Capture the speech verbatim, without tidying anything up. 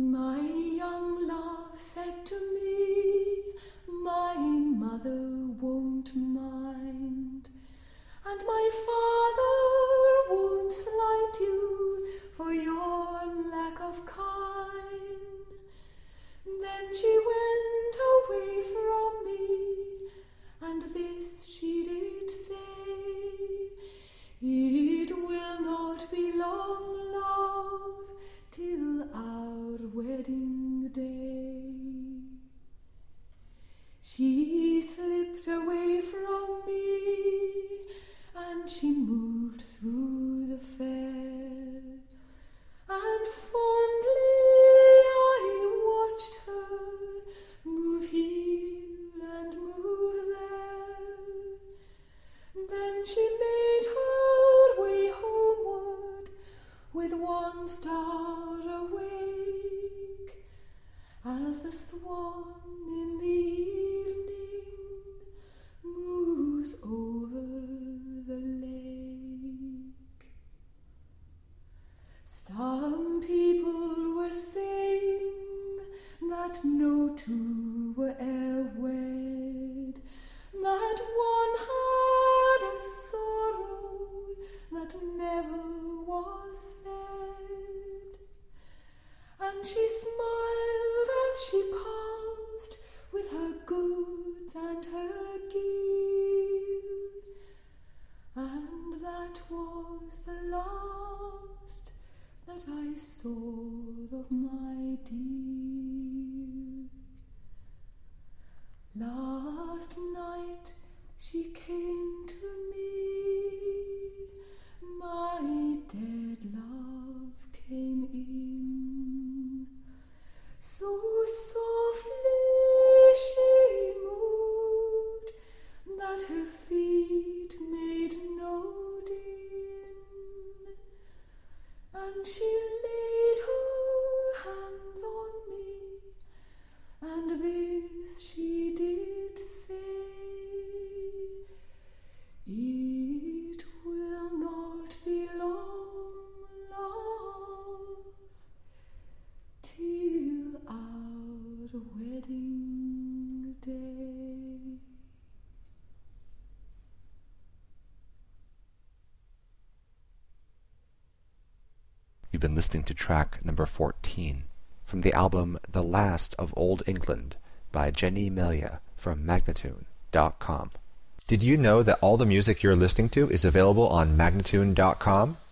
My young love said to me, my mother won't mind, and my father won't slight you for your lack of kind. Then she went away from me, and this she did say, it will not be long, love, till our wedding day. She slipped away from me, and she moved through the fair, and fondly I watched her move here and move there. Then she made her way homeward with one star awake, as the swan in the evening moves over the lake. Some people were saying that no two were e'er wed, that one had a sorrow that never was said. And she smiled as she passed with her goods and her gear, and that was the last that I saw of my dear. Last night she came to me, my dead love came in. So softly she moved that her feet made no din, and she laid her hands on me, and this she did say, it will not be long, love, till our wedding day. You've been listening to track number fourteen from the album The Last of Old England by Jenny Melia from Magnatune dot com. Did you know that all the music you're listening to is available on Magnatune dot com?